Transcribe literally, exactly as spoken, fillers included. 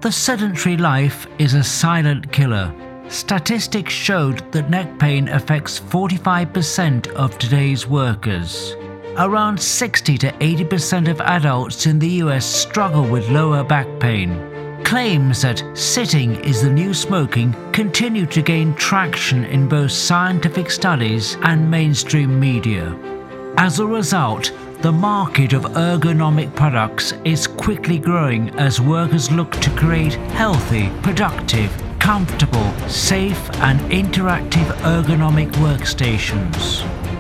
The sedentary life is a silent killer. Statistics showed that neck pain affects forty-five percent of today's workers. Around sixty to eighty percent of adults in the U S struggle with lower back pain. Claims that sitting is the new smoking continue to gain traction in both scientific studies and mainstream media. As a result, the market of ergonomic products is quickly growing as workers look to create healthy, productive, comfortable, safe and interactive ergonomic workstations.